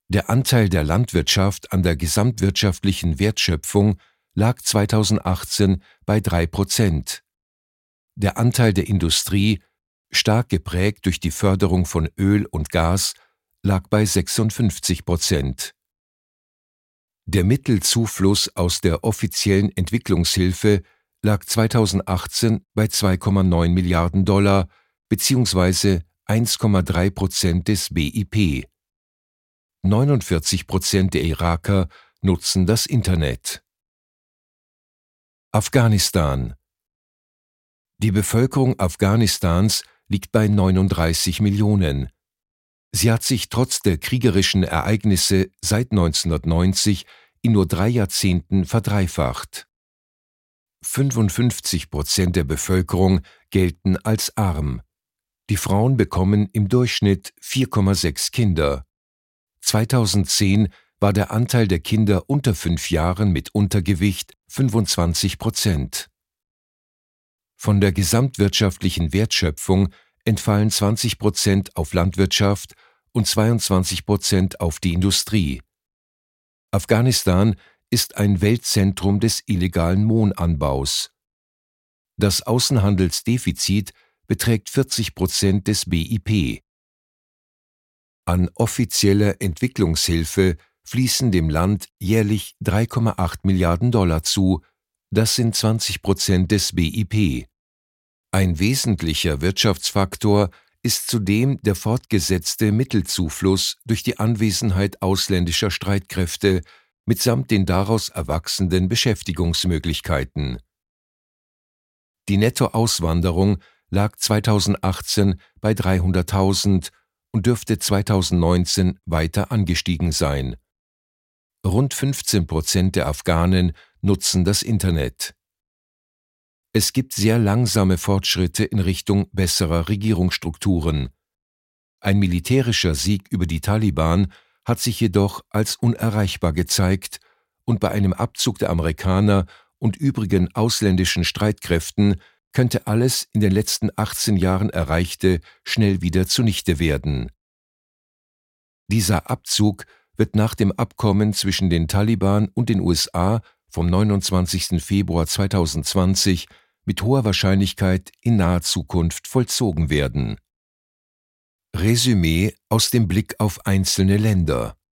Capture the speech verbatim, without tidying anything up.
Der Anteil der Landwirtschaft an der gesamtwirtschaftlichen Wertschöpfung lag zweitausendachtzehn bei drei Prozent. Der Anteil der Industrie, stark geprägt durch die Förderung von Öl und Gas, lag bei sechsundfünfzig Prozent. Der Mittelzufluss aus der offiziellen Entwicklungshilfe lag zweitausendachtzehn bei zwei Komma neun Milliarden Dollar bzw. eins Komma drei Prozent des B I P. neunundvierzig Prozent der Iraker nutzen das Internet. Afghanistan. Die Bevölkerung Afghanistans liegt bei neununddreißig Millionen. Sie hat sich trotz der kriegerischen Ereignisse seit neunzehnhundertneunzig in nur drei Jahrzehnten verdreifacht. fünfundfünfzig Prozent der Bevölkerung gelten als arm. Die Frauen bekommen im Durchschnitt vier Komma sechs Kinder. zweitausendzehn war der Anteil der Kinder unter fünf Jahren mit Untergewicht fünfundzwanzig Prozent. Von der gesamtwirtschaftlichen Wertschöpfung entfallen zwanzig Prozent auf Landwirtschaft und zweiundzwanzig Prozent auf die Industrie. Afghanistan ist ein Weltzentrum des illegalen Mohnanbaus. Das Außenhandelsdefizit beträgt vierzig Prozent des B I P. An offizieller Entwicklungshilfe fließen dem Land jährlich drei Komma acht Milliarden Dollar zu, das sind zwanzig Prozent des B I P. Ein wesentlicher Wirtschaftsfaktor ist zudem der fortgesetzte Mittelzufluss durch die Anwesenheit ausländischer Streitkräfte mitsamt den daraus erwachsenden Beschäftigungsmöglichkeiten. Die Nettoauswanderung lag zweitausendachtzehn bei dreihunderttausend und dürfte zweitausendneunzehn weiter angestiegen sein. Rund fünfzehn Prozent der Afghanen nutzen das Internet. Es gibt sehr langsame Fortschritte in Richtung besserer Regierungsstrukturen. Ein militärischer Sieg über die Taliban hat sich jedoch als unerreichbar gezeigt und bei einem Abzug der Amerikaner und übrigen ausländischen Streitkräften könnte alles in den letzten achtzehn Jahren Erreichte schnell wieder zunichte werden. Dieser Abzug wird nach dem Abkommen zwischen den Taliban und den U S A vom neunundzwanzigsten Februar zweitausendzwanzig mit hoher Wahrscheinlichkeit in naher Zukunft vollzogen werden. Resümee aus dem Blick auf einzelne Länder.